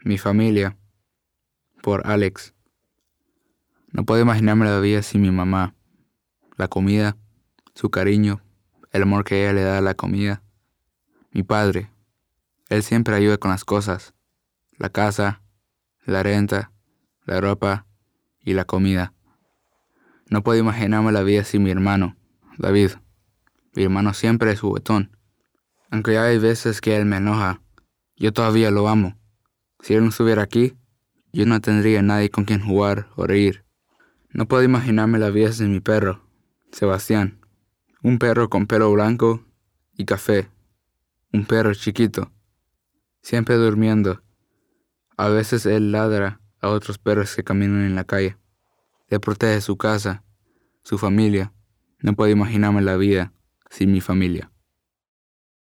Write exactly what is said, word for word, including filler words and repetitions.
Mi familia, por Alex. No puedo imaginarme la vida sin mi mamá. La comida, su cariño, el amor que ella le da a la comida. Mi padre, él siempre ayuda con las cosas. La casa, la renta, la ropa y la comida. No puedo imaginarme la vida sin mi hermano, David. Mi hermano siempre es juguetón. Aunque hay veces que él me enoja, yo todavía lo amo. Si él no estuviera aquí, yo no tendría nadie con quien jugar o reír. No puedo imaginarme la vida sin mi perro, Sebastián. Un perro con pelo blanco y café. Un perro chiquito, siempre durmiendo. A veces él ladra a otros perros que caminan en la calle. Él protege su casa, su familia. No puedo imaginarme la vida sin mi familia.